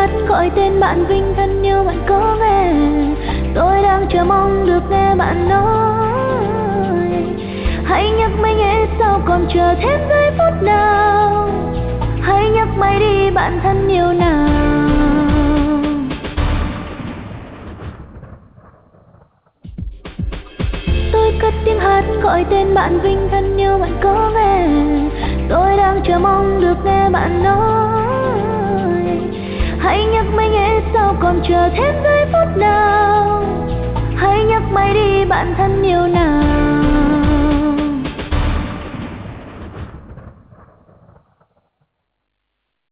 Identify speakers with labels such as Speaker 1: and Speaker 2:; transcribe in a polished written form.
Speaker 1: hát gọi tên bạn Vinh thân yêu, bạn có nghe? Tôi đang chờ mong được nghe bạn nói. Hãy nhắc mây nghe sao còn chờ thêm giây phút nào. Hãy nhắc mây đi bạn thân yêu nào. Tôi cất tiếng hát gọi tên bạn Vinh thân yêu, bạn có nghe? Tôi đang chờ mong được nghe bạn nói. Hãy nhắc mây nghe sao còn chờ thêm giây phút nào. Hãy nhắc mây đi bạn thân yêu nào.